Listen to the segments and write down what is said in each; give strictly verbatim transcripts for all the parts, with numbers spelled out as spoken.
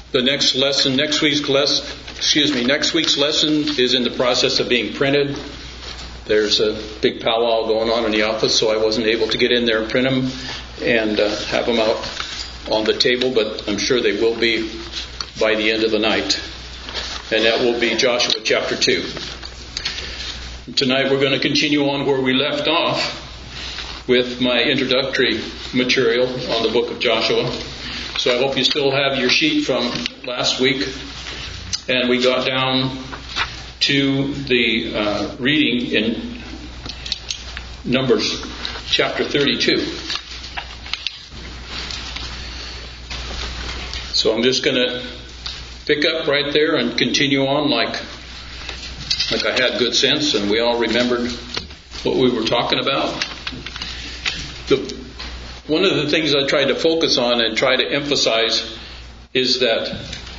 the next lesson, next week's lesson, excuse me, next week's lesson is in the process of being printed. There's a big powwow going on in the office, so I wasn't able to get in there and print them and uh, have them out on the table, but I'm sure they will be by the end of the night. And that will be Joshua chapter two. Tonight we're going to continue on where we left off with my introductory material on the book of Joshua. So I hope you still have your sheet from last week. And we got down to the uh, reading in Numbers chapter thirty-two. So I'm just going to pick up right there and continue on like like I had good sense and we all remembered what we were talking about. The, one of the things I tried to focus on and try to emphasize is that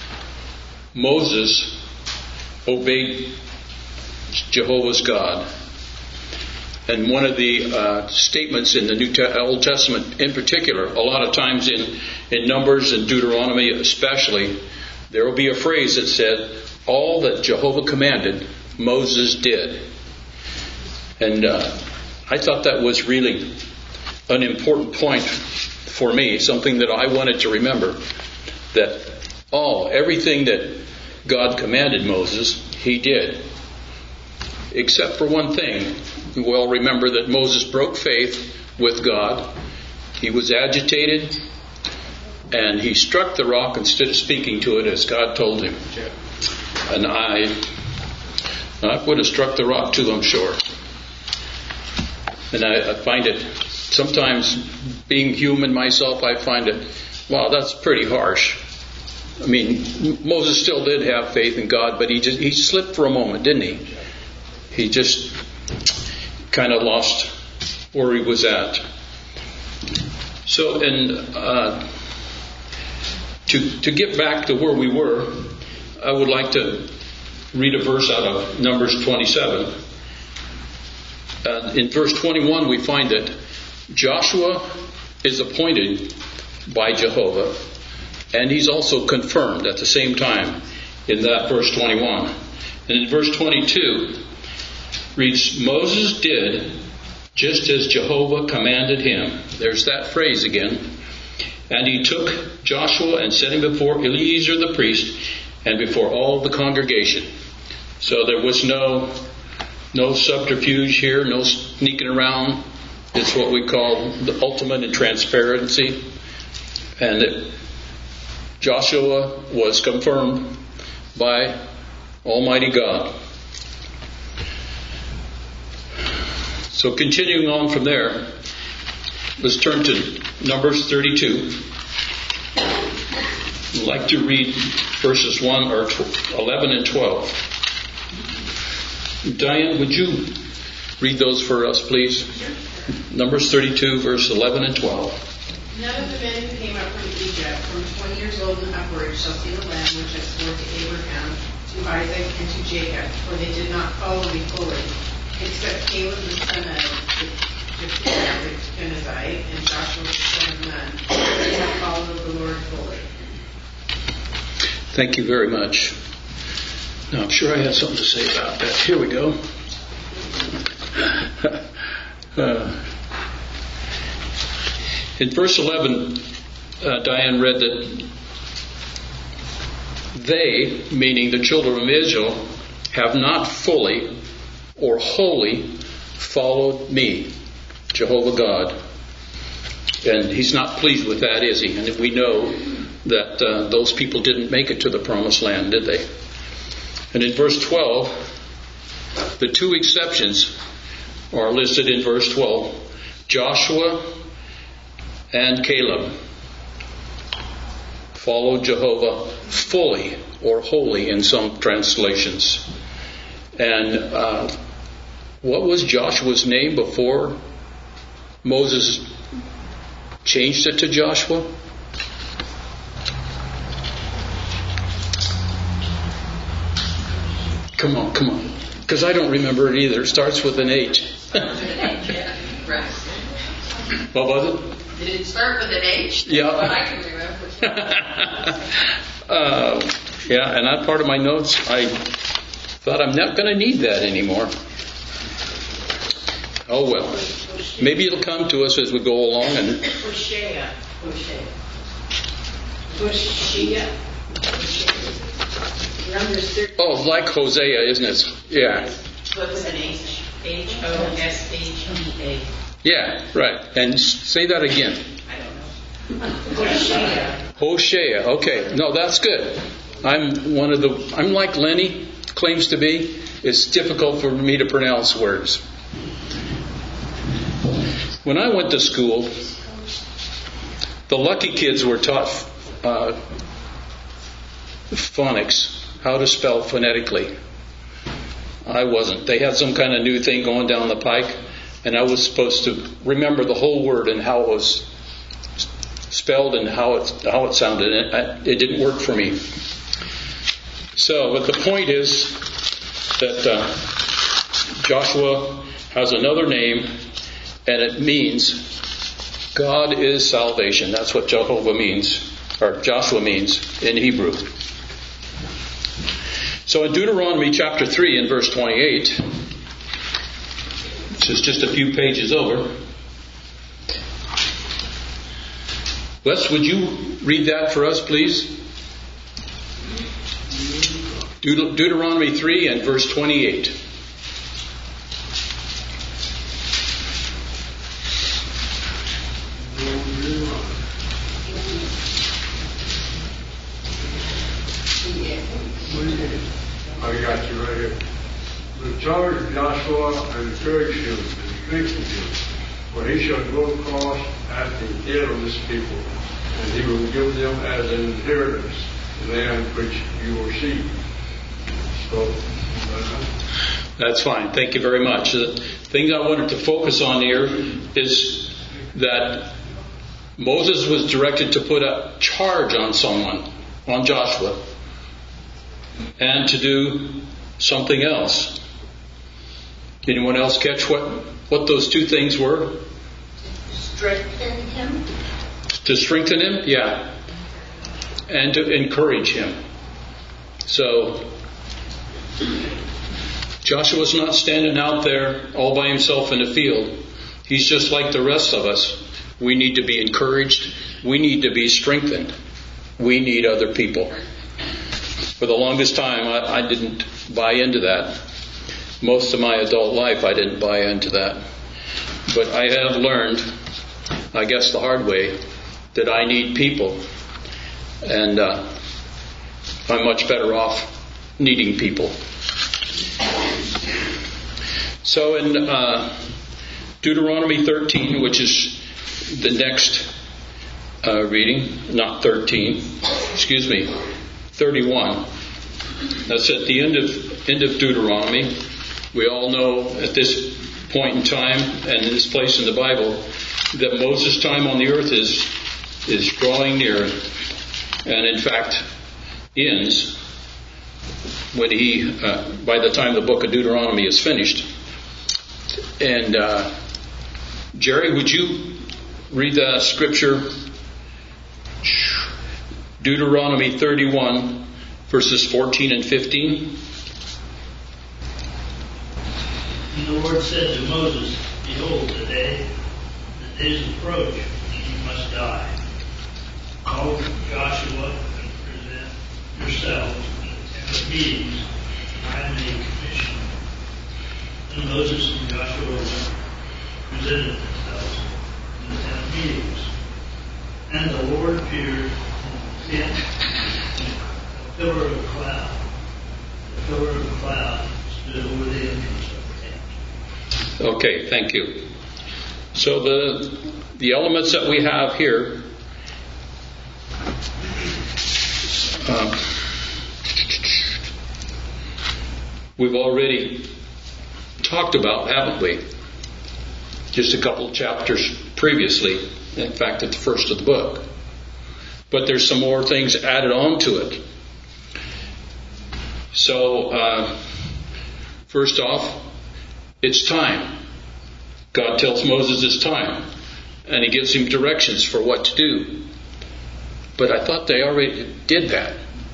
Moses obeyed Jehovah's God. And one of the uh, statements in the New Te- Old Testament in particular, a lot of times in, in Numbers and Deuteronomy especially, there will be a phrase that said, all that Jehovah commanded, Moses did. And uh, I thought that was really an important point for me, something that I wanted to remember, that all, everything that God commanded Moses, he did. Except for one thing. Well, remember that Moses broke faith with God. He was agitated, and he struck the rock instead of speaking to it as God told him. And I, I would have struck the rock too, I'm sure. And I, I find it, sometimes being human myself, I find it, wow, that's pretty harsh. I mean, Moses still did have faith in God, but he just he slipped for a moment, didn't he? He just kind of lost where he was at. So, and uh, to to get back to where we were, I would like to read a verse out of Numbers twenty-seven. Uh, in verse twenty-one, we find that Joshua is appointed by Jehovah, and he's also confirmed at the same time in that verse twenty-one. And in verse twenty-two, reads, Moses did just as Jehovah commanded him. There's that phrase again. And he took Joshua and set him before Eleazar the priest and before all the congregation. So there was no no subterfuge here, no sneaking around. It's what we call the ultimate in transparency. And that Joshua was confirmed by Almighty God. So continuing on from there, let's turn to Numbers thirty-two. I'd like to read verses one or eleven and twelve. Diane, would you read those for us, please? Numbers thirty-two, verse eleven and twelve. None of the men who came up from Egypt from twenty years old and upward shall see the land which I swore to Abraham, to Isaac, and to Jacob, for they did not follow me fully, except Caleb the son of Jephunneh the Kenizzite and Joshua the son of Nun. They have followed the Lord fully. Thank you very much. Now, I'm sure I had something to say about that. Here we go. uh, in verse eleven, uh, Diane read that they, meaning the children of Israel, have not fully or wholly followed me, Jehovah God. And he's not pleased with that, is he? And we know that uh, those people didn't make it to the promised land, did they? And in verse twelve, the two exceptions are listed in verse twelve. Joshua and Caleb followed Jehovah fully or wholly in some translations. And uh, what was Joshua's name before Moses changed it to Joshua? Come on, come on. Because I don't remember it either. It starts with an H. What was it? Did it start with an H? Yeah. But I can remember. Uh, yeah, and that part of my notes, I thought I'm not going to need that anymore. Oh well. Maybe it'll come to us as we go along. And Hosea. Hosea. Hosea. Oh, like Hosea, isn't it? Yeah. What's an H? H O S H E A. Yeah, right. And say that again. I don't know. Hosea. Hosea. Okay. No, that's good. I'm one of the, I'm like Lenny claims to be. It's difficult for me to pronounce words. When I went to school, the lucky kids were taught uh, phonics, how to spell phonetically. I wasn't. They had some kind of new thing going down the pike, and I was supposed to remember the whole word and how it was spelled and how it how it sounded. It, it didn't work for me. So, but the point is that uh, Joshua has another name, and it means God is salvation. That's what Jehovah means, or Joshua means in Hebrew. So in Deuteronomy chapter three and verse twenty-eight, which is just a few pages over, Wes, would you read that for us, please? Deut- Deuteronomy three and verse twenty-eight. I got you right here. But charge Joshua and encourage him and strengthen him, for he shall go across at the head of this people, and he will give them as an inheritance the land which you will see. So, uh, that's fine. Thank you very much. The thing I wanted to focus on here is that Moses was directed to put a charge on someone, on Joshua, and to do something else. Anyone else catch what, what those two things were? Strengthen him. To strengthen him? Yeah. And to encourage him. So, Joshua's not standing out there all by himself in the field. He's just like the rest of us. We need to be encouraged. We need to be strengthened. We need other people. For the longest time, I, I didn't buy into that. Most of my adult life, I didn't buy into that. But I have learned, I guess the hard way, that I need people. And uh, I'm much better off needing people. So in uh, Deuteronomy thirteen, which is the next uh, reading, not thirteen, excuse me, thirty-one. That's at the end of end of Deuteronomy. We all know at this point in time and in this place in the Bible that Moses' time on the earth is is drawing near, and in fact ends when he uh, by the time the book of Deuteronomy is finished. And uh, Jerry, would you read the scripture? Deuteronomy thirty-one, verses fourteen and fifteen. And the Lord said to Moses, behold, the day, the days approach, and you must die. Call Joshua and present yourselves in the tent of meetings, and I may commission. And Moses and Joshua presented themselves in the tent of meetings. And the Lord appeared in the tent, a pillar of a cloud. The pillar of a cloud stood over the entrance of the tent. Okay, thank you. So the the elements that we have here, uh, we've already talked about, haven't we? Just a couple of chapters previously, in fact, at the first of the book. But there's some more things added on to it. So, uh, first off, it's time. God tells Moses it's time, and he gives him directions for what to do. But I thought they already did that.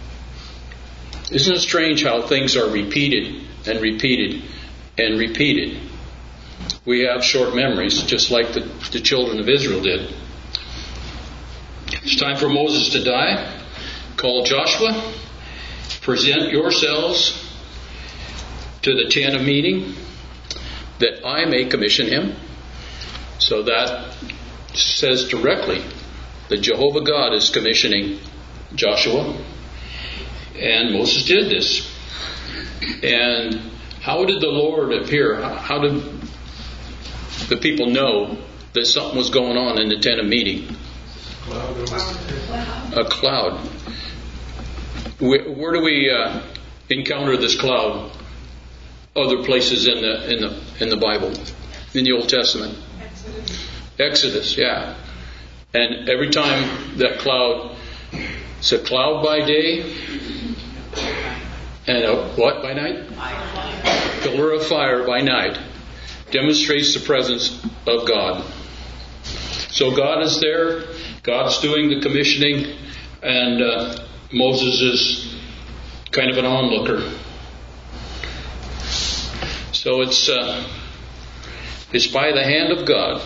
Isn't it strange how things are repeated and repeated and repeated? We have short memories, just like the, the children of Israel did. It's time for Moses to die. Call Joshua. Present yourselves to the tent of meeting, that I may commission him. So that says directly that Jehovah God is commissioning Joshua. And Moses did this. And how did the Lord appear? How did the people know that something was going on in the tent of meeting? A cloud. Where, where do we uh, encounter this cloud? Other places in the in the in the Bible, in the Old Testament. Exodus. Exodus, yeah. And every time that cloud, it's a cloud by day, and a what by night? Pillar of fire by night. Demonstrates the presence of God. So God is there. God's doing the commissioning, and uh, Moses is kind of an onlooker. So it's uh, it's by the hand of God.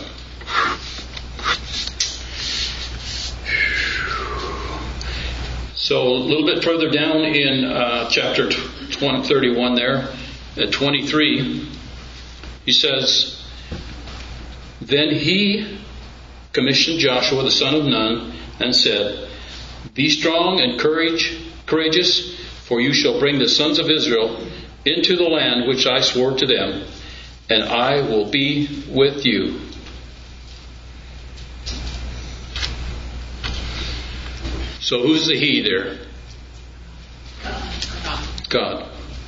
So a little bit further down in uh, chapter thirty-one there, at twenty-three, he says, Then he commissioned Joshua the son of Nun and said, Be strong and courage, courageous, for you shall bring the sons of Israel into the land which I swore to them, and I will be with you. So who's the he there? God.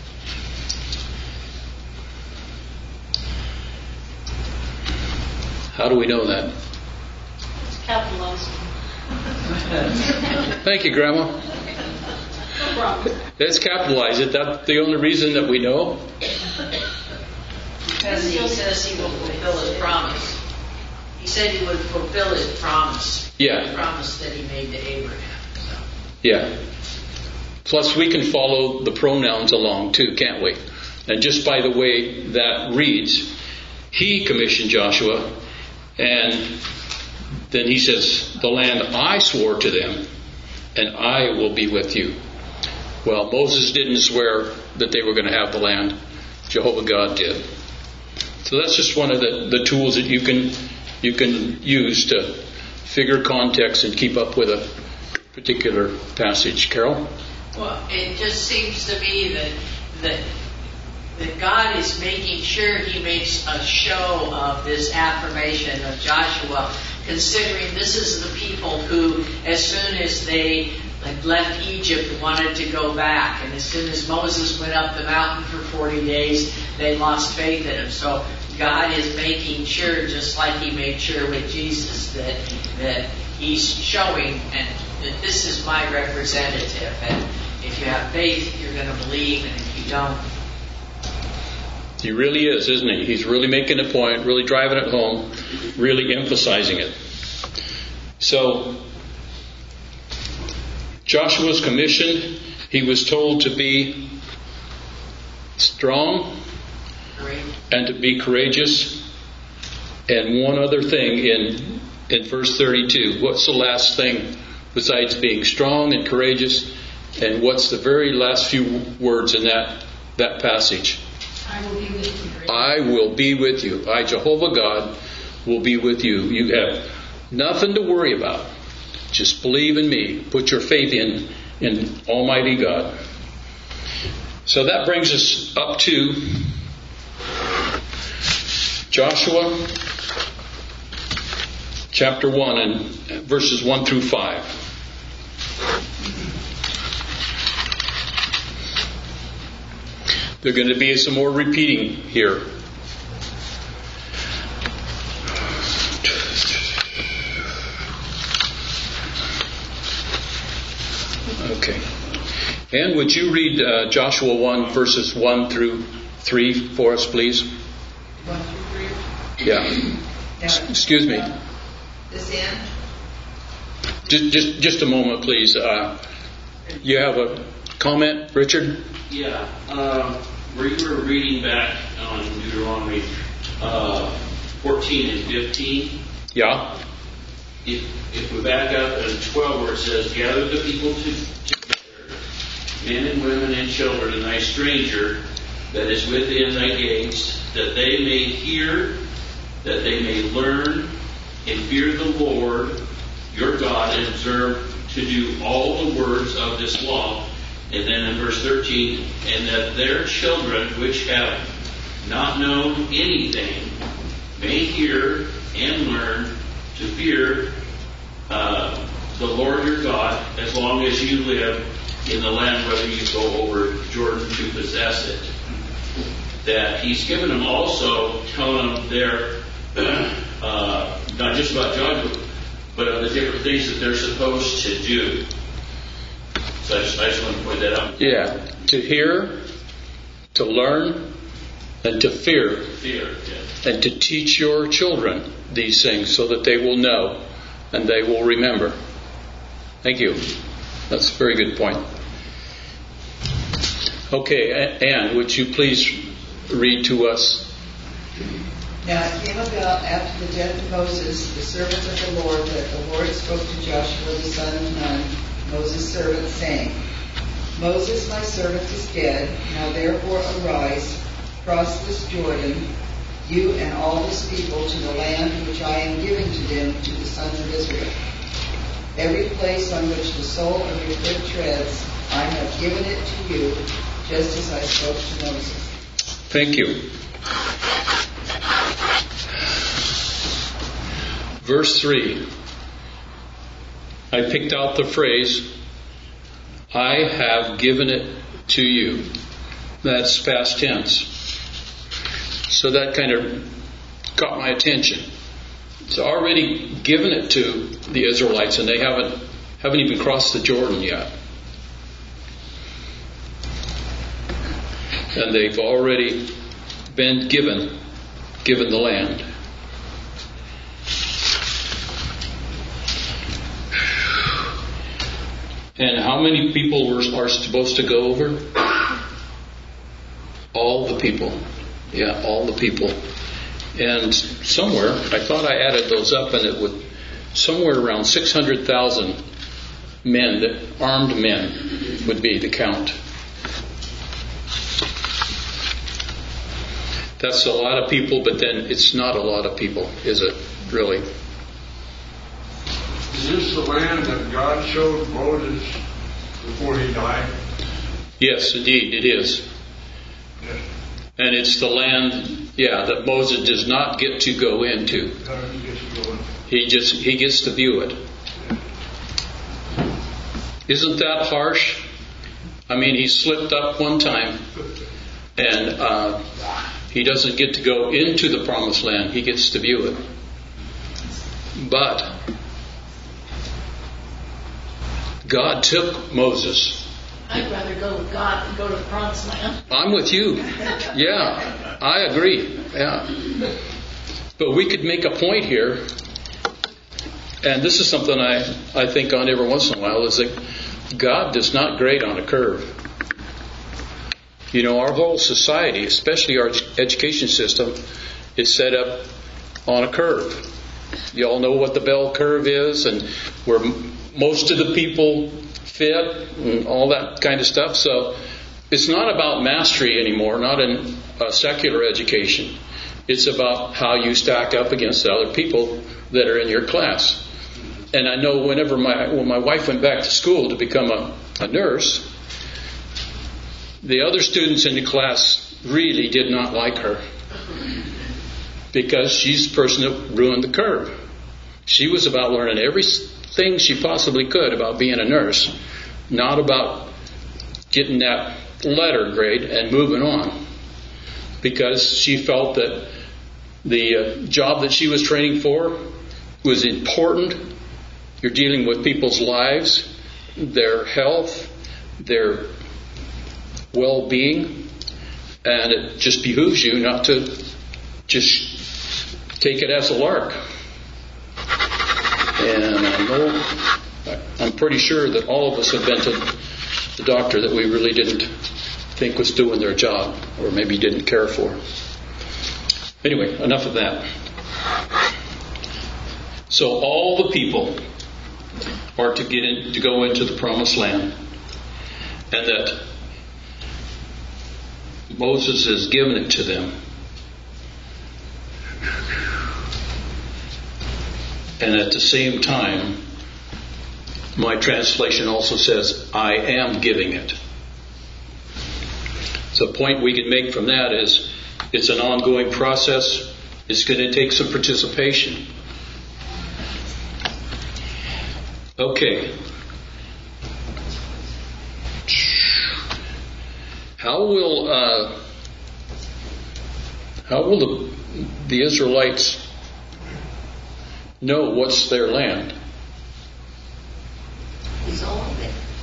How do we know that? Capitalized. Thank you, Grandma. No problem. Let's capitalize it. That's the only reason that we know. Because he says he will fulfill his promise. He said he would fulfill his promise. Yeah. The promise that he made to Abraham. So. Yeah. Plus, we can follow the pronouns along too, can't we? And just by the way that reads, he commissioned Joshua, and then he says, the land I swore to them, and I will be with you. Well, Moses didn't swear that they were going to have the land. Jehovah God did. So that's just one of the, the tools that you can you can use to figure context and keep up with a particular passage. Carol? Well, it just seems to me that that that God is making sure He makes a show of this affirmation of Joshua, considering this is the people who, as soon as they like left Egypt, wanted to go back, and as soon as Moses went up the mountain for forty days, they lost faith in him. So God is making sure, just like He made sure with Jesus, that that He's showing and that this is my representative, and if you have faith, you're going to believe, and if you don't. He really is, isn't he? He's really making a point, really driving it home, really emphasizing it. So, Joshua's commissioned. He was told to be strong Great. and to be courageous. And one other thing in in verse thirty-two. What's the last thing besides being strong and courageous? And what's the very last few words in that that passage? I will be with you. I will be with you. I, Jehovah God, will be with you. You have nothing to worry about. Just believe in me. Put your faith in, in Almighty God. So that brings us up to Joshua chapter one and verses one through five. There are going to be some more repeating here. Okay. Ann, would you read uh, Joshua one, verses one through three for us, please? One through three. Yeah. Yeah. Excuse me. This end. Just, just, just a moment, please. Uh, you have a comment, Richard? Yeah, um, where you were reading back on Deuteronomy uh, fourteen and fifteen. Yeah. If, if we back up at twelve, where it says, "Gather the people to, together, men and women and children, and thy stranger that is within thy gates, that they may hear, that they may learn, and fear the Lord your God, and observe to do all the words of this law." And then in verse thirteen, "And that their children which have not known anything may hear and learn to fear uh, the Lord your God as long as you live in the land, whether you go over Jordan to possess it." That he's given them also, telling them there, uh, not just about Joshua, but of the different things that they're supposed to do. So I just, I just want to point that out. Yeah. To hear, to learn, and to fear. Fear, yes. And to teach your children these things so that they will know and they will remember. Thank you. That's a very good point. Okay, Anne, would you please read to us? Now it came about after the death of Moses, the servant of the Lord, that the Lord spoke to Joshua the son of Nun, Moses' servant, saying, "Moses, my servant, is dead. Now therefore arise, cross this Jordan, you and all this people, to the land which I am giving to them, to the sons of Israel. Every place on which the sole of your foot treads, I have given it to you, just as I spoke to Moses." Thank you. Verse three. I picked out the phrase, "I have given it to you." That's past tense. So that kind of caught my attention. It's already given it to the Israelites, and they haven't haven't even crossed the Jordan yet. And they've already been given given the land. And how many people were, are supposed to go over? All the people. Yeah, all the people. And somewhere, I thought I added those up, and it would, somewhere around six hundred thousand men, that armed men would be the count. That's a lot of people, but then it's not a lot of people, is it, really? Is this the land that God showed Moses before he died? Yes, indeed, it is. Yes. And it's the land, yeah, that Moses does not get to go into. Uh, he gets to go in. He just he gets to view it. Isn't that harsh? I mean, he slipped up one time, and uh, he doesn't get to go into the promised land. He gets to view it. But God took Moses. I'd rather go with God than go to the promised land. I'm with you. Yeah, I agree. Yeah. But we could make a point here, and this is something I, I think on every once in a while, is that God does not grade on a curve. You know, our whole society, especially our education system, is set up on a curve. You all know what the bell curve is, and where most of the people fit and all that kind of stuff. So it's not about mastery anymore, not in uh, secular education. It's about how you stack up against the other people that are in your class. And I know whenever my when my wife went back to school to become a, a nurse, the other students in the class really did not like her, because she's the person that ruined the curve. She was about learning everything she possibly could about being a nurse, not about getting that letter grade and moving on, because she felt that the uh, job that she was training for was important. You're dealing with people's lives, their health, their well-being, and it just behooves you not to just take it as a lark. And I know, I'm pretty sure that all of us have been to the doctor that we really didn't think was doing their job, or maybe didn't care for. Anyway, enough of that. So all the people are to get in, to go into the promised land, and that Moses has given it to them. And at the same time, my translation also says, I am giving it. So the point we can make from that is, it's an ongoing process. It's going to take some participation. Okay. How will uh, how will the, the Israelites know what's their land? He's all of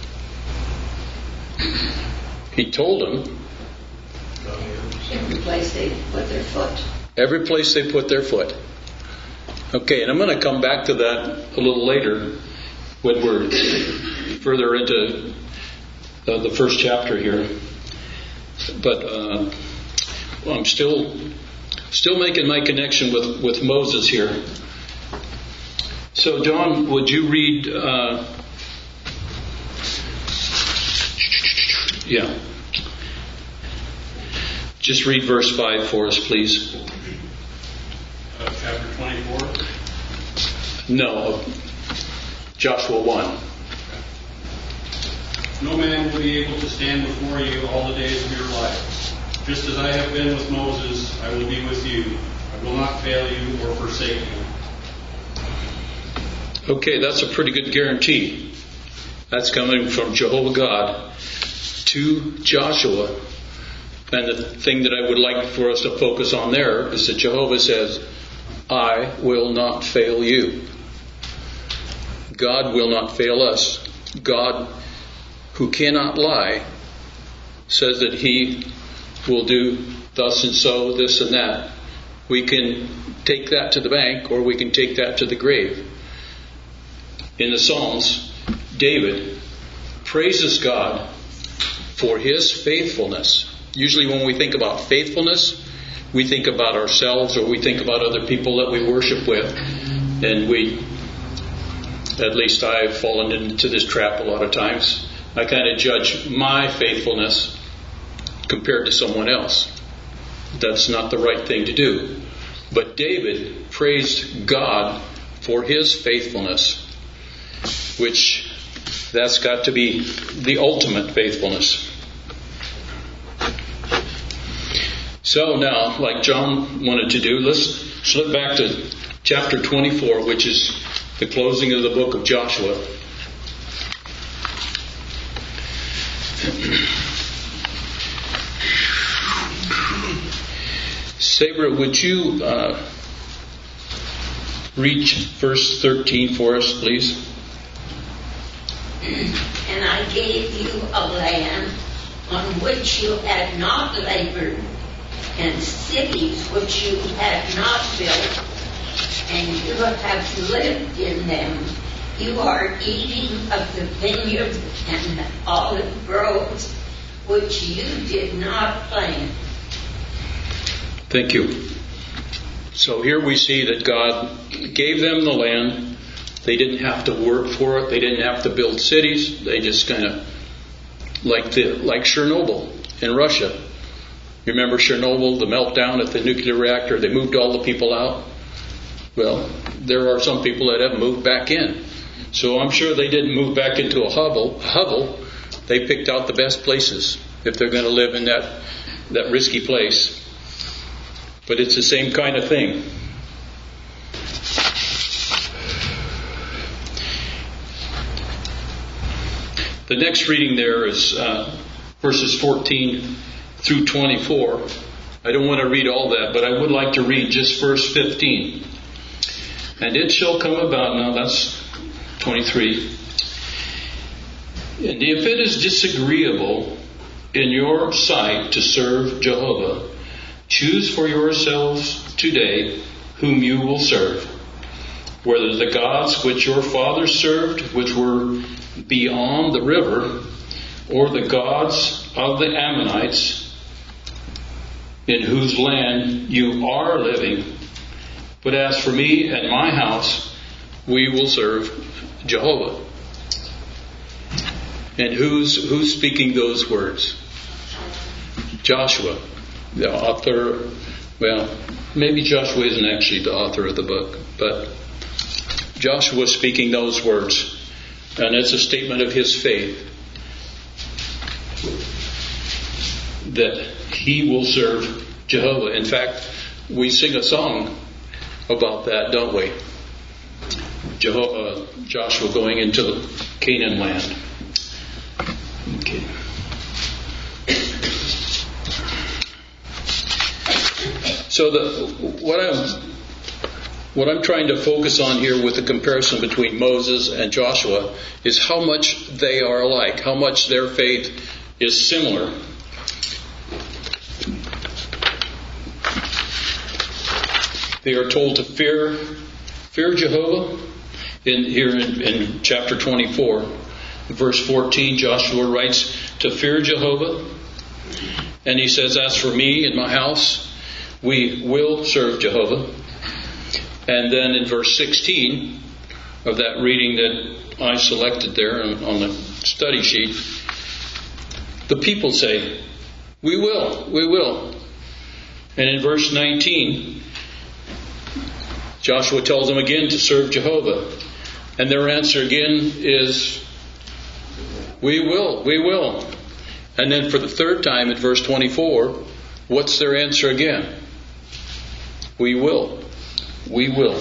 it. He told them. Every place they put their foot. Every place they put their foot. Okay, and I'm going to come back to that a little later when we're further into uh, the first chapter here. But uh, well, I'm still still making my connection with, with Moses here. So, John, would you read? Uh, yeah. Just read verse five for us, please. Uh, chapter twenty-four? No, Joshua one. No man will be able to stand before you all the days of your life. Just as I have been with Moses, I will be with you. I will not fail you or forsake you. Okay, that's a pretty good guarantee. That's coming from Jehovah God to Joshua. And the thing that I would like for us to focus on there is that Jehovah says, I will not fail you. God will not fail us. God, who cannot lie, says that He will do thus and so, this and that. We can take that to the bank, or we can take that to the grave. In the Psalms, David praises God for His faithfulness. Usually when we think about faithfulness, we think about ourselves, or we think about other people that we worship with. And we, at least I've fallen into this trap a lot of times. I kind of judge my faithfulness compared to someone else. That's not the right thing to do. But David praised God for His faithfulness, which that's got to be the ultimate faithfulness. So now, like John wanted to do, let's slip back to chapter twenty-four, which is the closing of the book of Joshua. Sabra, would you uh, read verse thirteen for us, please? And I gave you a land on which you had not labored, and cities which you had not built, and you have lived in them. You are eating of the vineyard and the olive groves which you did not plant. Thank you. So here we see that God gave them the land. They didn't have to work for it. They didn't have to build cities. They just kind of, like the like Chernobyl in Russia. You remember Chernobyl, the meltdown at the nuclear reactor? They moved all the people out. Well, there are some people that have moved back in. So I'm sure they didn't move back into a hovel. hovel. They picked out the best places if they're going to live in that, that risky place. But it's the same kind of thing. The next reading there is uh, verses fourteen through twenty-four. I don't want to read all that, but I would like to read just verse fifteen. And it shall come about, now that's twenty-three. And if it is disagreeable in your sight to serve Jehovah, choose for yourselves today whom you will serve, whether the gods which your fathers served, which were beyond the river, or the gods of the Ammonites, in whose land you are living. But as for me and my house, we will serve Jehovah. And who's who's speaking those words? Joshua, the author. Well, maybe Joshua isn't actually the author of the book, but Joshua speaking those words, and it's a statement of his faith that he will serve Jehovah. In fact, we sing a song about that, don't we? Jehovah, Joshua going into the Canaan land. Okay. So the what I'm what I'm trying to focus on here with the comparison between Moses and Joshua is how much they are alike, how much their faith is similar. They are told to fear fear Jehovah. In here in, in chapter twenty-four, verse fourteen, Joshua writes to fear Jehovah, and he says, "As for me and my house, we will serve Jehovah." And then in verse sixteen of that reading that I selected there on the study sheet, the people say, "We will, we will." And in verse nineteen, Joshua tells them again to serve Jehovah. And their answer again is, "We will, we will." And then for the third time in verse twenty-four, what's their answer again? "We will, we will."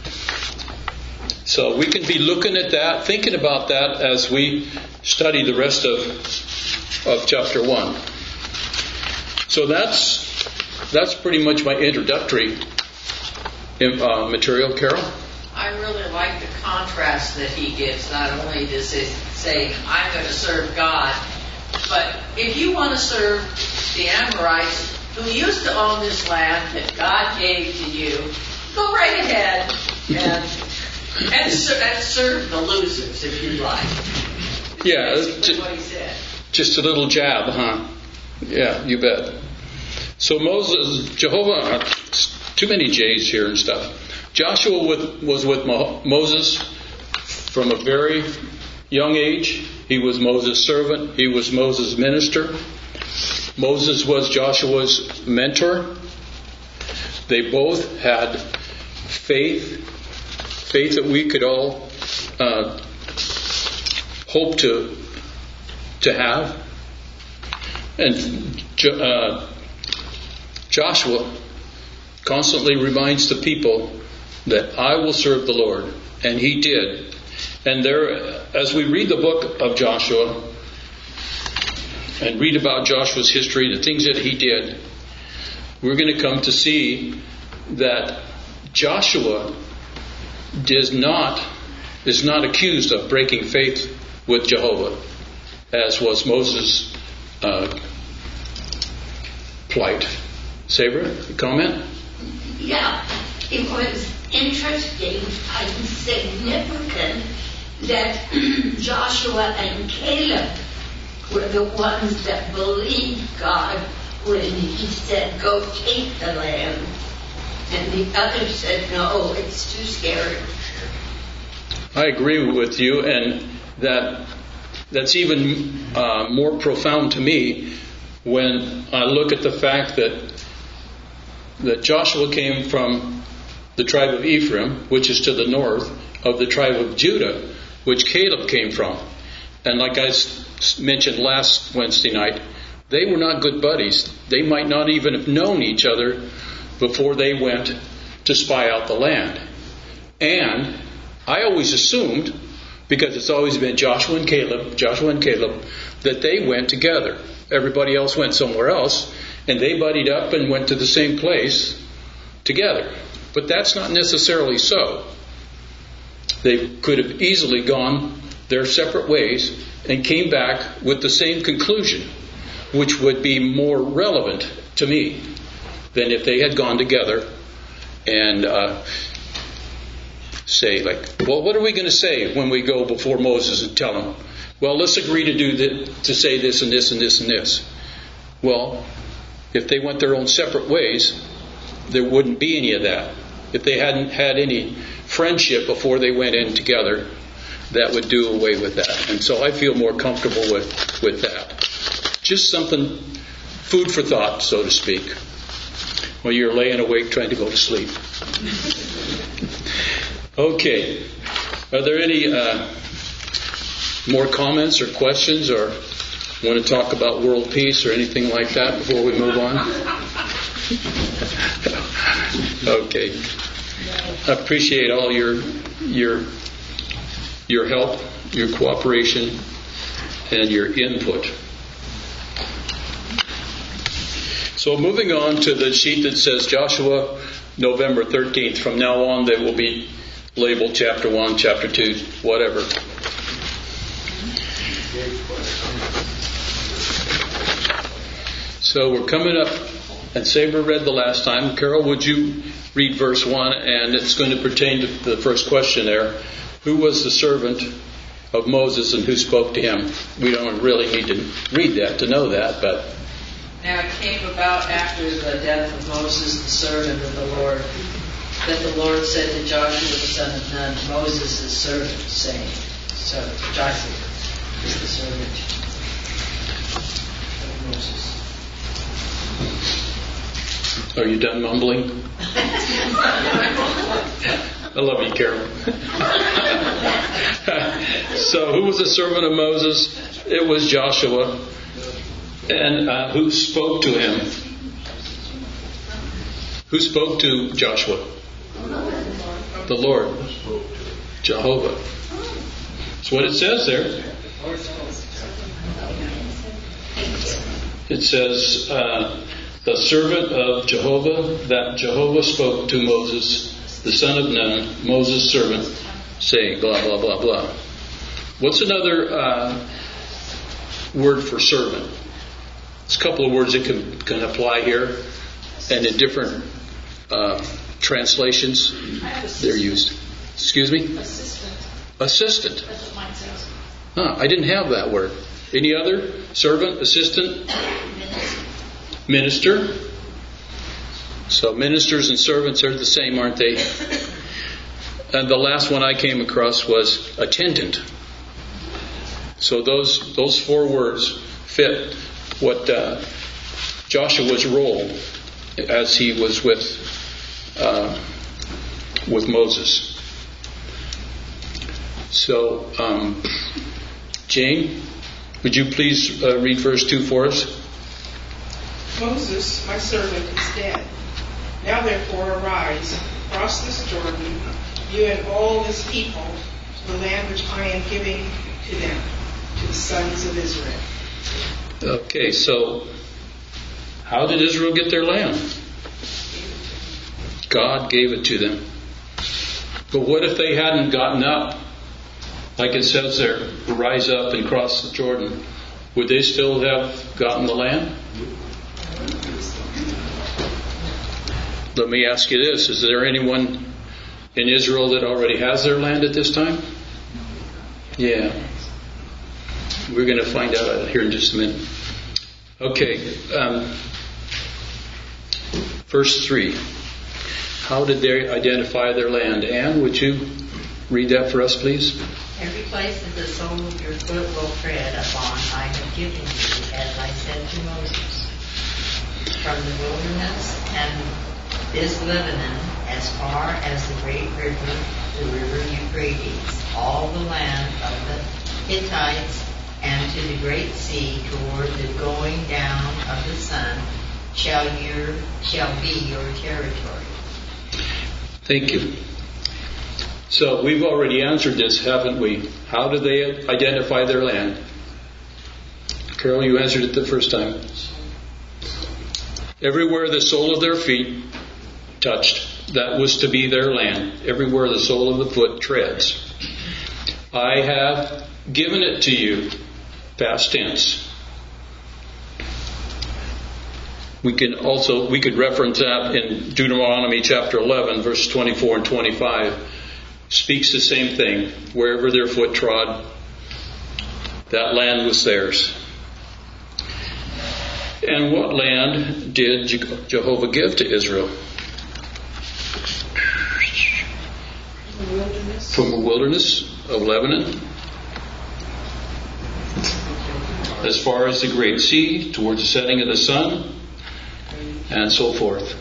So we can be looking at that, thinking about that as we study the rest of of chapter one. So that's that's pretty much my introductory uh, material. Carol? I really like the contrast that he gives. Not only does it say, "I'm going to serve God," but if you want to serve the Amorites, who used to own this land that God gave to you, go right ahead and and, ser- and serve the losers if you like. Yeah, that's just, what he said. Just a little jab, huh? Yeah, you bet. So Moses, Jehovah, too many J's here and stuff. Joshua with, was with Mo, Moses from a very young age. He was Moses' servant. He was Moses' minister. Moses was Joshua's mentor. They both had faith, faith that we could all uh, hope to to have. And uh, Joshua constantly reminds the people that I will serve the Lord. And he did. And there, as we read the book of Joshua and read about Joshua's history, the things that he did, we're going to come to see that Joshua does not is not accused of breaking faith with Jehovah, as was Moses' uh, plight. Sabre, comment? Yeah, it was interesting and significant that Joshua and Caleb were the ones that believed God when he said, "Go take the land." And the others said, "No, it's too scary." I agree with you, and that that's even uh, more profound to me when I look at the fact that that Joshua came from the tribe of Ephraim, which is to the north of the tribe of Judah, which Caleb came from. And like I mentioned last Wednesday night, they were not good buddies. They might not even have known each other before they went to spy out the land. And I always assumed, because it's always been Joshua and Caleb, Joshua and Caleb, that they went together. Everybody else went somewhere else, and they buddied up and went to the same place together. But that's not necessarily so. They could have easily gone their separate ways and came back with the same conclusion, which would be more relevant to me than if they had gone together and uh, say, like, well, what are we going to say when we go before Moses and tell him, well, let's agree to do the, to say this and this and this and this. Well, if they went their own separate ways, there wouldn't be any of that. If they hadn't had any friendship before they went in together, that would do away with that. And so I feel more comfortable with, with that. Just something, food for thought, so to speak, while you're laying awake trying to go to sleep. Okay. Are there any uh, more comments or questions, or want to talk about world peace or anything like that before we move on? Okay. I appreciate all your your your help, your cooperation, and your input. So moving on to the sheet that says Joshua, November thirteenth. From now on, they will be labeled chapter one, chapter two, whatever. So we're coming up, and Saber read the last time. Carol, would you read verse one? And it's going to pertain to the first question there. Who was the servant of Moses and who spoke to him? We don't really need to read that to know that, but... Now it came about after the death of Moses, the servant of the Lord, that the Lord said to Joshua the son of Nun, Moses' servant, saying, so Joshua is the servant of Moses. Are you done mumbling? I love you, Carol. So who was the servant of Moses? It was Joshua. And uh, who spoke to him? Who spoke to Joshua? The Lord. Jehovah. That's what it says there. It says, uh, the servant of Jehovah, that Jehovah spoke to Moses, the son of Nun, Moses' servant, saying, blah, blah, blah, blah. What's another uh, word for servant? There's a couple of words that can, can apply here, and in different uh, translations, they're used. Excuse me? Assistant. Assistant. That's what mine says. Huh, I didn't have that word. Any other? Servant, assistant, minister. So ministers and servants are the same, aren't they? And the last one I came across was attendant. So those those four words fit what uh, Joshua's role as he was with uh, with Moses. So, um, Jane, would you please uh, read verse two for us? Moses, my servant, is dead. Now therefore arise, cross this Jordan, you and all this people, to the land which I am giving to them, to the sons of Israel. Okay, so how did Israel get their land? God gave it to them. But what if they hadn't gotten up, like it says there, rise up and cross the Jordan? Would they still have gotten the land? Let me ask you this. Is there anyone in Israel that already has their land at this time? Yeah. We're going to find out here in just a minute. Okay. Um, verse three. How did they identify their land? Anne, would you read that for us, please? Every place that the sole of your foot will tread upon, I have given you, as I said to Moses. From the wilderness and this Lebanon, as far as the great river, the river Euphrates, all the land of the Hittites, and to the great sea toward the going down of the sun, shall your shall be your territory. Thank you. So we've already answered this, haven't we? How do they identify their land? Carol, you answered it the first time. Everywhere the sole of their feet touched, that was to be their land. Everywhere the sole of the foot treads. I have given it to you, past tense. We can also, we could reference that in Deuteronomy chapter eleven, verse twenty-four and twenty-five. Speaks the same thing. Wherever their foot trod, That land was theirs. And what land did Jehovah give to Israel? The wilderness. From the wilderness of Lebanon, as far as the Great Sea, towards the setting of the sun, and so forth.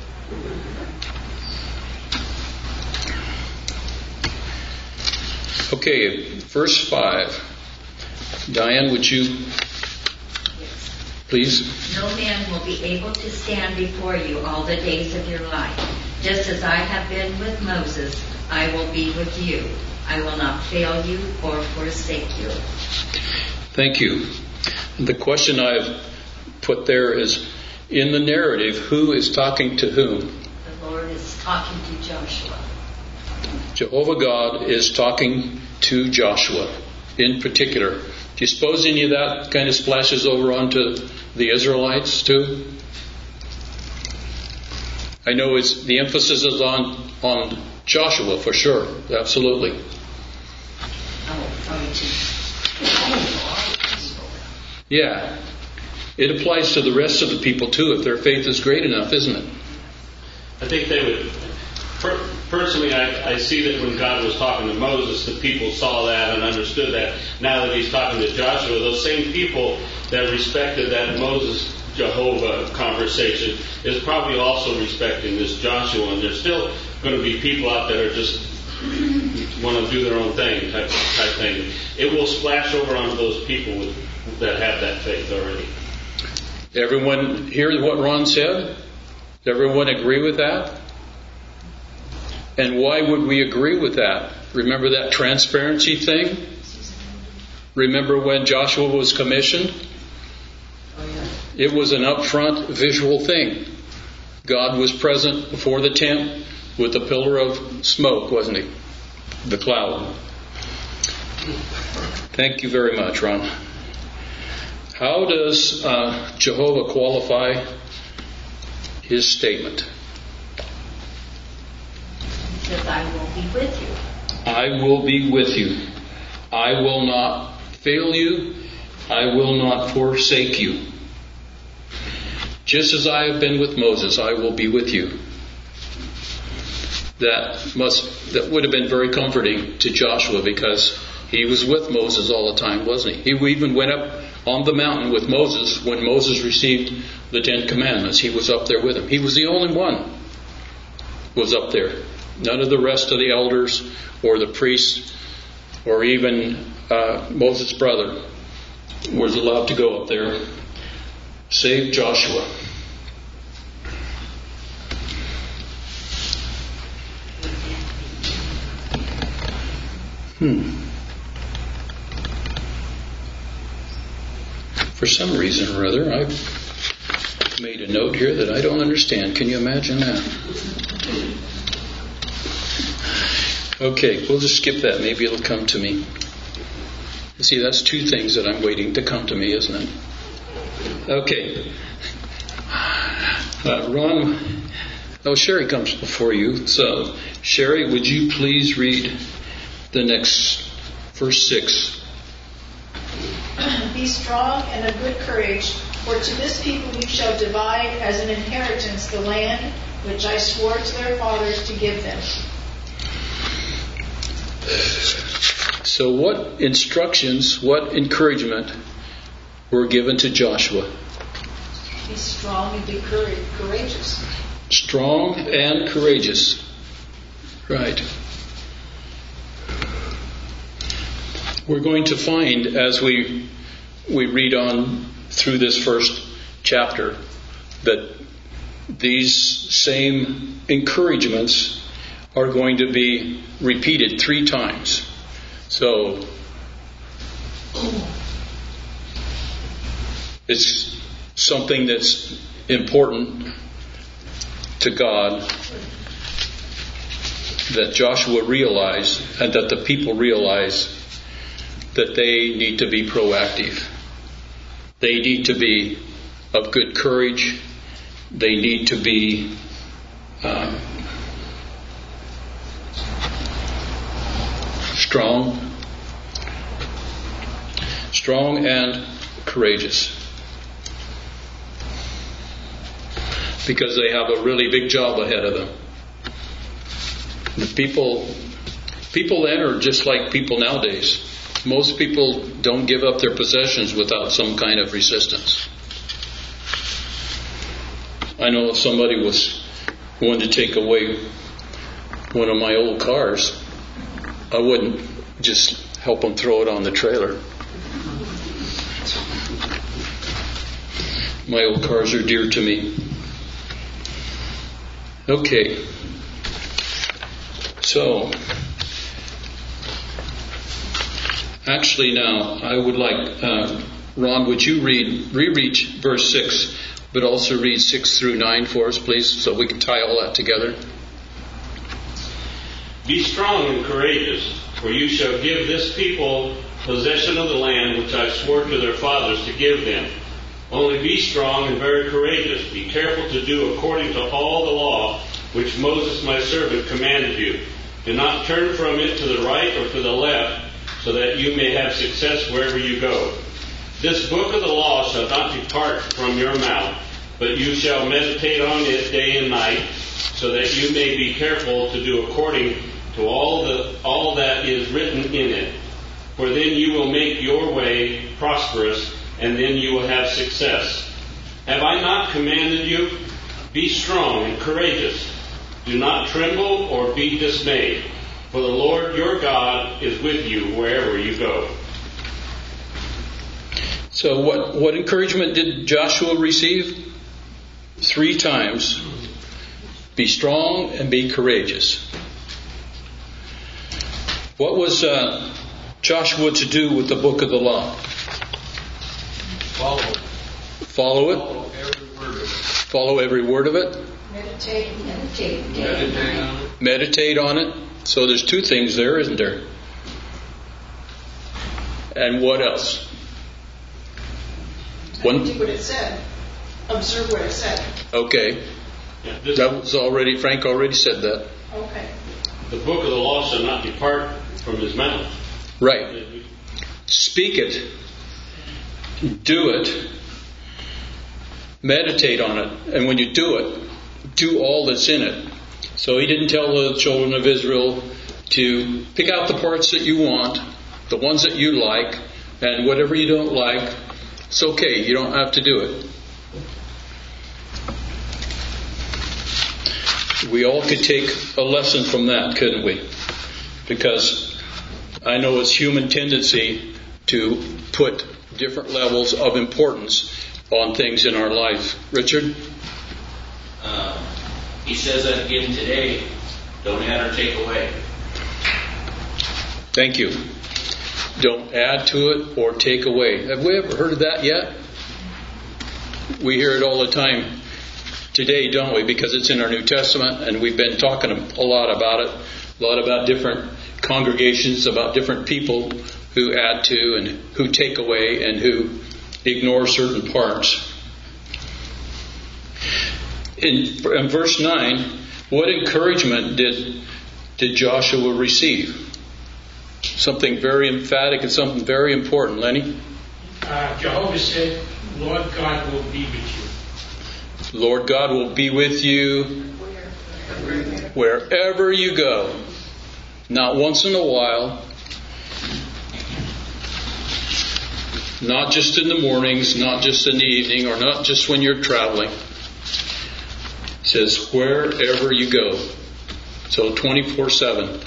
Okay, verse five. Diane, would you please? No man will be able to stand before you all the days of your life. Just as I have been with Moses, I will be with you. I will not fail you or forsake you. Thank you. The question I've put there is, in the narrative, who is talking to whom? The Lord is talking to Joshua. Jehovah God is talking to Joshua in particular. Do you suppose any of that kind of splashes over onto the Israelites too? I know it's the emphasis is on, on Joshua for sure, absolutely. Yeah. It applies to the rest of the people too if their faith is great enough, isn't it? I think they would. Per, personally, I, I see that when God was talking to Moses, the people saw that and understood that. Now that He's talking to Joshua, those same people that respected that Moses Jehovah conversation is probably also respecting this Joshua, and there's still going to be people out there that just want to do their own thing type, type thing. It will splash over onto those people with, that have that faith already. Everyone hear what Ron said? Does everyone agree with that? And why would we agree with that? Remember that transparency thing? Remember when Joshua was commissioned? It was an upfront visual thing. God was present before the tent with a pillar of smoke, wasn't He? The cloud. Thank you very much, Ron. How does uh, Jehovah qualify His statement? He says, I will be with you. I will be with you. I will not fail you. I will not forsake you. Just as I have been with Moses, I will be with you. That must that would have been very comforting to Joshua because he was with Moses all the time, wasn't he? He even went up on the mountain with Moses when Moses received the Ten Commandments. He was up there with him. He was the only one was up there. None of the rest of the elders or the priests or even uh, Moses' brother was allowed to go up there, save Joshua. Hmm. For some reason or other, I've made a note here that I don't understand. Can you imagine that? Okay, we'll just skip that. Maybe it'll come to me. You see, that's two things that I'm waiting to come to me, isn't it? Okay. Uh, Ron, oh, Sherry comes before you. So, Sherry, would you please read the next verse six? Be strong and of good courage, for to this people you shall divide as an inheritance the land which I swore to their fathers to give them. So what instructions, what encouragement were given to Joshua? Be strong and be courageous. Strong and courageous. Right. We're going to find as we we read on through this first chapter that these same encouragements are going to be repeated three times. So it's something that's important to God that Joshua realized and that the people realize that they need to be proactive. They need to be of good courage. They need to be um, strong. Strong and courageous. Because they have a really big job ahead of them. The people, people then are just like people nowadays. Most people don't give up their possessions without some kind of resistance. I know if somebody was wanted to take away one of my old cars, I wouldn't just help them throw it on the trailer. My old cars are dear to me. Okay. So, actually now, I would like, uh, Ron, would you read, reread verse six, but also read six through nine for us, please, so we can tie all that together. Be strong and courageous, for you shall give this people possession of the land which I swore to their fathers to give them. Only be strong and very courageous. Be careful to do according to all the law which Moses my servant commanded you. Do not turn from it to the right or to the left, so that you may have success wherever you go. This book of the law shall not depart from your mouth, but you shall meditate on it day and night, so that you may be careful to do according to all the all that is written in it. For then you will make your way prosperous, and then you will have success. Have I not commanded you? Be strong and courageous. Do not tremble or be dismayed, for the Lord your God is with you wherever you go. So what, what encouragement did Joshua receive? Three times. Be strong and be courageous. What was uh, Joshua to do with the book of the law? Follow it. Follow it. Follow every word of it. Follow every word of it. Meditate. Meditate day and Meditate night. on it. Meditate on it. So there's two things there, isn't there? And what else? One. Do what it said. Observe what it said. Okay. Yeah, this, That was already, Frank already said that. Okay. the book of the law shall not depart from his mouth. Right. Speak it. Do it. Meditate on it. And when you do it, do all that's in it. So he didn't tell the children of Israel to pick out the parts that you want, the ones that you like, and whatever you don't like, it's okay. You don't have to do it. We all could take a lesson from that, couldn't we? Because I know it's human tendency to put different levels of importance on things in our life. Richard? Uh, he says that again today. Don't add or take away. Thank you. Don't add to it or take away. Have we ever heard of that yet? We hear it all the time today, don't we? Because it's in our New Testament, and we've been talking a lot about it, a lot about different congregations, about different people who add to and who take away and who ignore certain parts. In, in verse nine, what encouragement did did Joshua receive? Something very emphatic and something very important. Lenny? Uh, Jehovah said, Lord God will be with you. Lord God will be with you wherever you go. Not once in a while. Not just in the mornings, not just in the evening, or not just when you're traveling. It says wherever you go. So twenty-four seven.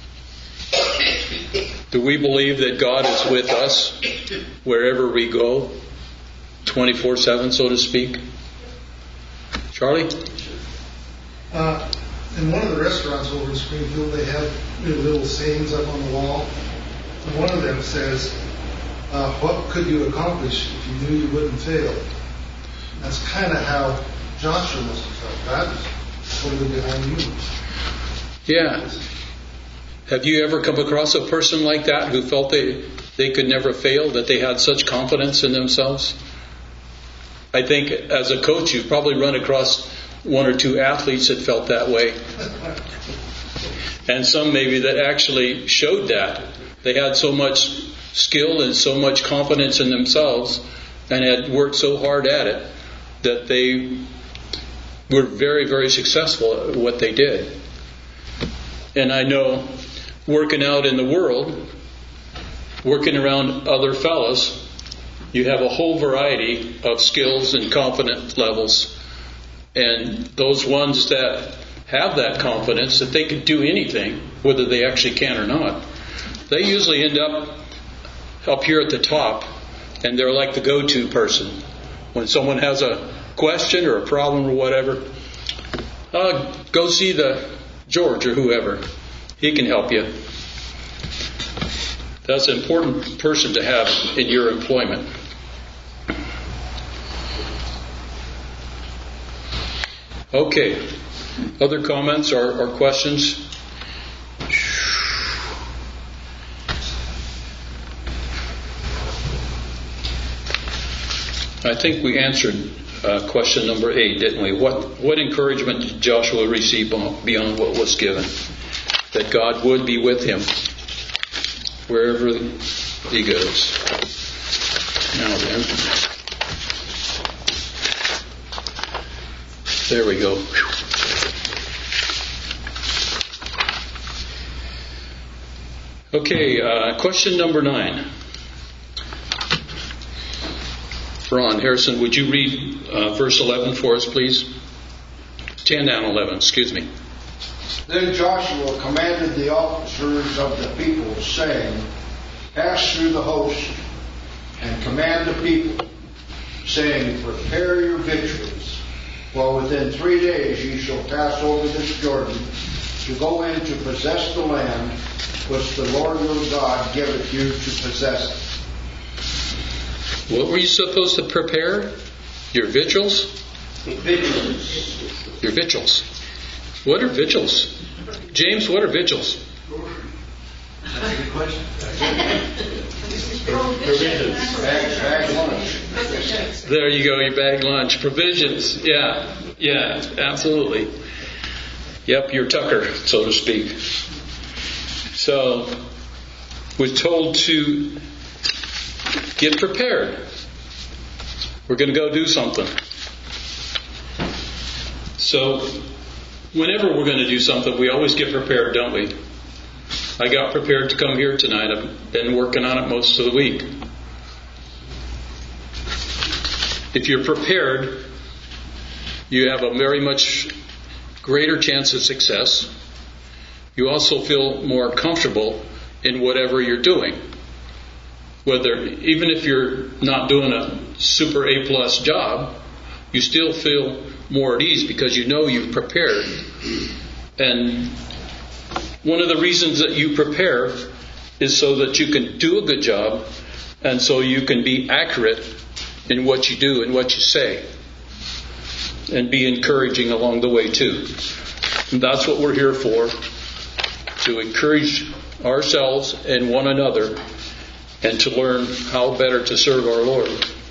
Do we believe that God is with us wherever we go? twenty-four seven, so to speak? Charlie? Uh, in one of the restaurants over in Springfield, they have little sayings up on the wall. And one of them says, uh, what could you accomplish if you knew you wouldn't fail? That's kind of how Joshua must have felt. God is totally behind you. Yeah. Have you ever come across a person like that who felt they, they could never fail, that they had such confidence in themselves? I think as a coach, you've probably run across one or two athletes that felt that way. And some maybe that actually showed that. They had so much skill and so much confidence in themselves and had worked so hard at it that they were very, very successful at what they did. And I know working out in the world, working around other fellows, you have a whole variety of skills and confidence levels. And those ones that have that confidence that they can do anything, whether they actually can or not, they usually end up up here at the top, and they're like the go-to person. When someone has a question or a problem or whatever, uh, go see the George or whoever. He can help you. That's an important person to have in your employment. Okay. Other comments or, or questions? I think we answered uh, question number eight, didn't we? What what encouragement did Joshua receive beyond what was given? That God would be with him wherever he goes. Now then. There we go. Okay, uh, question number nine. Ron Harrison, would you read uh, verse eleven for us, please? ten and eleven, excuse me. Then Joshua commanded the officers of the people, saying, Pass through the host and command the people, saying, Prepare your victuals, for within three days ye shall pass over this Jordan to go in to possess the land which the Lord your God giveth you to possess it. What were you supposed to prepare? Your victuals? Victuals. Your victuals. What are victuals? James, what are victuals? That's a good question. Provisions. Bag, bag lunch. There you go, your bag lunch. Provisions. Yeah, yeah, absolutely. Yep, your tucker, so to speak. So, we're told to get prepared. We're going to go do something. So, whenever we're going to do something, we always get prepared, don't we? I got prepared to come here tonight. I've been working on it most of the week. If you're prepared, you have a very much greater chance of success. You also feel more comfortable in whatever you're doing. Whether, even if you're not doing a super A plus job, you still feel more at ease because you know you've prepared. And one of the reasons that you prepare is so that you can do a good job and so you can be accurate in what you do and what you say and be encouraging along the way too. And that's what we're here for, to encourage ourselves and one another and to learn how better to serve our Lord.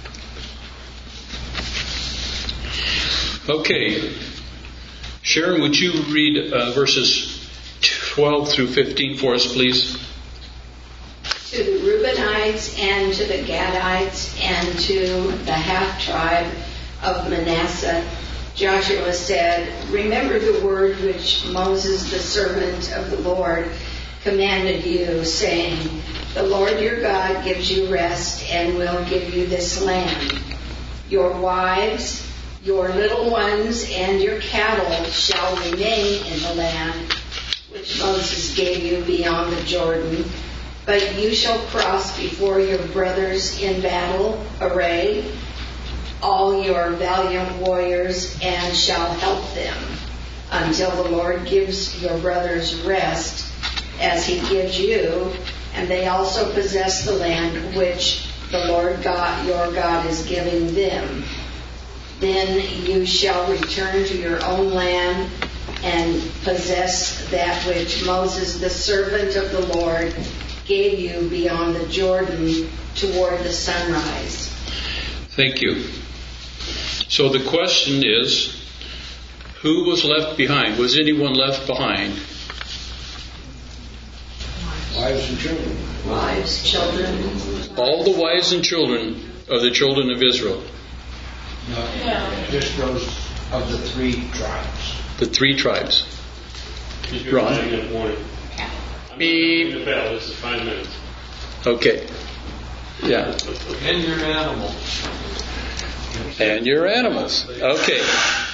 Okay. Sharon, would you read uh, verses twelve through fifteen for us, please? To the Reubenites and to the Gadites and to the half-tribe of Manasseh, Joshua said, Remember the word which Moses, the servant of the Lord, commanded you, saying, The Lord your God gives you rest and will give you this land. Your wives, your little ones, and your cattle shall remain in the land which Moses gave you beyond the Jordan. But you shall cross before your brothers in battle array, all your valiant warriors, and shall help them, until the Lord gives your brothers rest, as he gives you, and they also possess the land which the Lord God, your God, is giving them. Then you shall return to your own land and possess that which Moses, the servant of the Lord, gave you beyond the Jordan toward the sunrise. Thank you. So the question is, who was left behind? Was anyone left behind? Wives and children. Wives, children. All the wives and children of the children of Israel. No, just those of the three tribes. The three tribes. You're Ron? running a warning. I'm ringing the bell. This is five minutes. Okay. Yeah. And your animals. And your animals. Okay.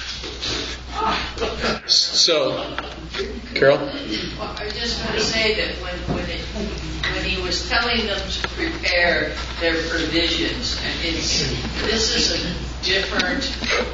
So, Carol? Well, I just want to say that when when, it, when he was telling them to prepare their provisions, and it's, this is a different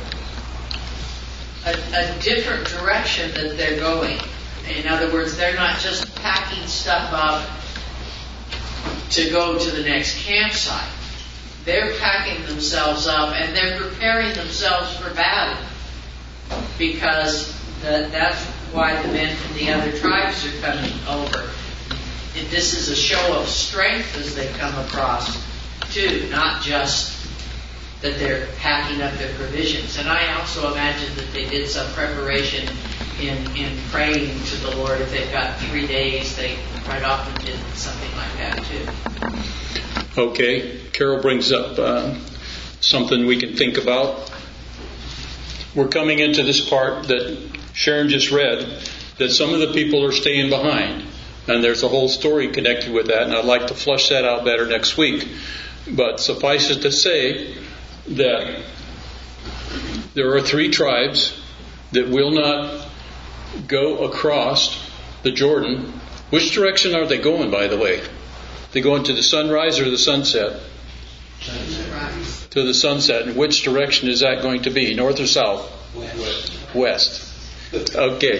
a, a different direction that they're going. In other words, they're not just packing stuff up to go to the next campsite. They're packing themselves up and they're preparing themselves for battle, because the, that's why the men from the other tribes are coming over. And this is a show of strength as they come across, too, not just that they're packing up their provisions. And I also imagine that they did some preparation in, in praying to the Lord. If they've got three days, they quite often did something like that, too. Okay. Carol brings up uh, something we can think about. We're coming into this part that Sharon just read, that some of the people are staying behind. And there's a whole story connected with that, and I'd like to flush that out better next week. But suffice it to say that there are three tribes that will not go across the Jordan. Which direction are they going, by the way? They going to the sunrise or the sunset? Sunset. To the sunset. And which direction is that going to be? North or south? West. West. Okay.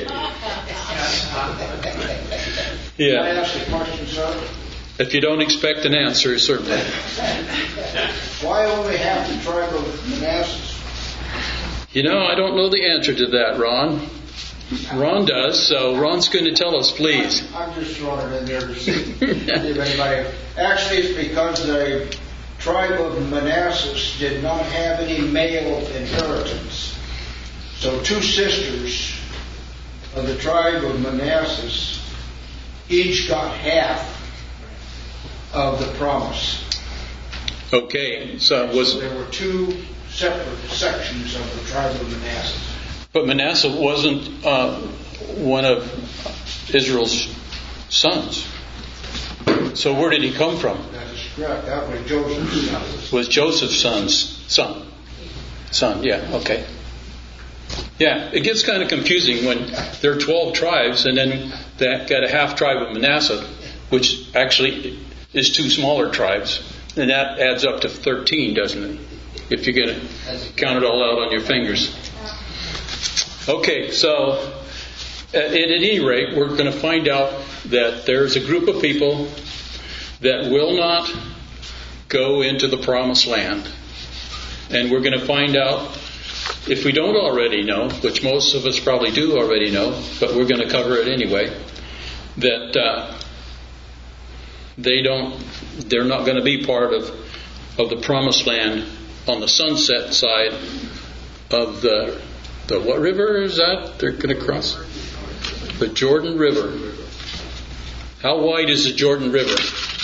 Yeah. Can I ask a question, sir? If you don't expect an answer, certainly. Why only half the tribe of Manasseh? You know, I don't know the answer to that, Ron. Ron does, so Ron's going to tell us, please. I'm, I'm just throwing it in there to see if anybody. Actually, it's because the tribe of Manasseh did not have any male inheritance. So two sisters of the tribe of Manasseh each got half of the promise. Okay, so it was. So there were two separate sections of the tribe of Manasseh. But Manasseh wasn't uh, one of Israel's sons. So where did he come from? That is correct. That was Joseph's son. Was Joseph's son's son? Son, yeah, okay. Yeah, it gets kind of confusing when there are twelve tribes and then they got a half tribe of Manasseh, which actually is two smaller tribes. And that adds up to thirteen, doesn't it? If you're going to count it all out on your fingers. Okay, so at, at any rate, we're going to find out that there's a group of people that will not go into the promised land. And we're going to find out, if we don't already know, which most of us probably do already know, but we're going to cover it anyway, that uh, they don't, they're not going to be part of, of the promised land on the sunset side of the, the what river is that they're going to cross? The Jordan River. How wide is the Jordan River?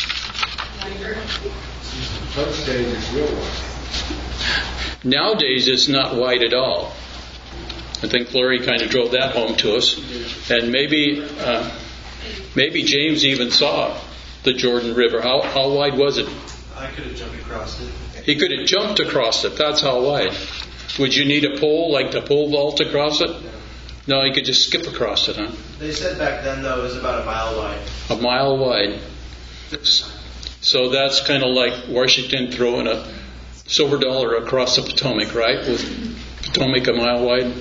Some say it's real wide. Nowadays, it's not wide at all. I think Larry kind of drove that home to us. And maybe uh, maybe James even saw the Jordan River. How, how wide was it? I could have jumped across it. He could have jumped across it. That's how wide. Would you need a pole, like the pole vault, across it? No, you could just skip across it, huh? They said back then, though, it was about a mile wide. A mile wide. So that's kind of like Washington throwing a silver dollar across the Potomac, right? With Potomac a mile wide.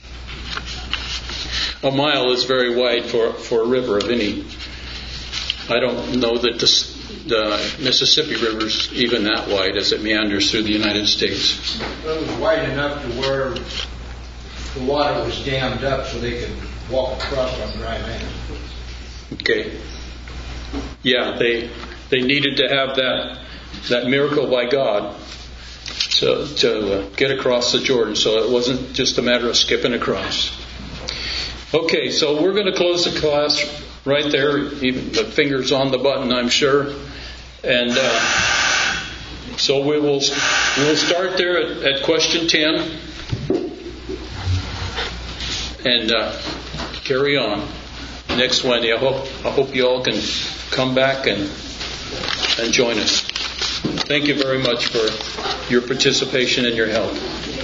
A mile is very wide for, for a river of any. I don't know that the, the Mississippi River's even that wide as it meanders through the United States. It was wide enough to where the water was dammed up so they could walk across on dry land. Okay. Yeah, they they needed to have that that miracle by God to to uh, get across the Jordan. So it wasn't just a matter of skipping across. Okay, so we're going to close the class right there. Even the finger's on the button, I'm sure. And uh, so we will we'll start there at, at question ten and uh, carry on next Wednesday. I hope I hope you all can come back and and join us. Thank you very much for your participation and your help.